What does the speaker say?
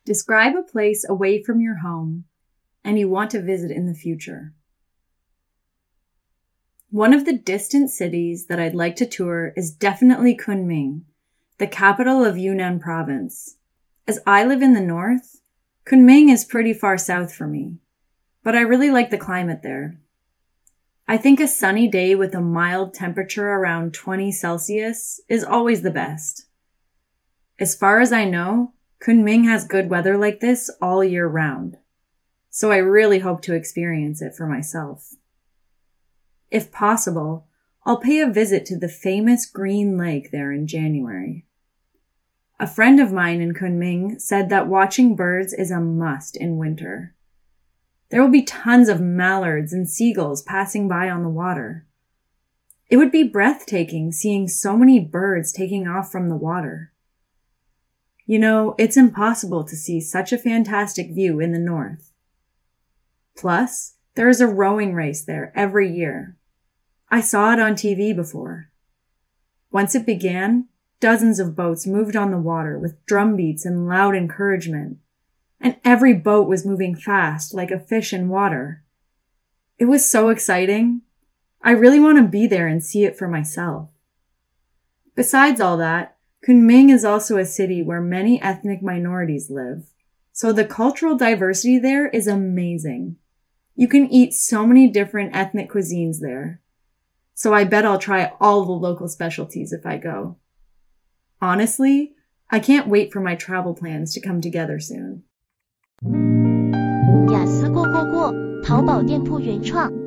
Describe a place away from your home and you want to visit in the future. One of the distant cities that I'd like to tour is definitely Kunming, the capital of Yunnan province. As I live in the north, Kunming is pretty far south for me, but I really like the climate there. I think a sunny day with a mild temperature around 20 Celsius is always the best. As far as I know, Kunming has good weather like this all year round, so I really hope to experience it for myself. If possible, I'll pay a visit to the famous Green Lake there in January. A friend of mine in Kunming said that watching birds is a must in winter. There will be tons of mallards and seagulls passing by on the water. It would be breathtaking seeing so many birds taking off from the water. You know, it's impossible to see such a fantastic view in the north. Plus, there is a rowing race there every year. I saw it on TV before. Once it began, dozens of boats moved on the water with drum beats and loud encouragement, and every boat was moving fast like a fish in water. It was so exciting. I really want to be there and see it for myself. Besides all that, Kunming is also a city where many ethnic minorities live, so the cultural diversity there is amazing. You can eat so many different ethnic cuisines there, so I bet I'll try all the local specialties if I go. Honestly, I can't wait for my travel plans to come together soon. 雅思过，淘宝店铺原创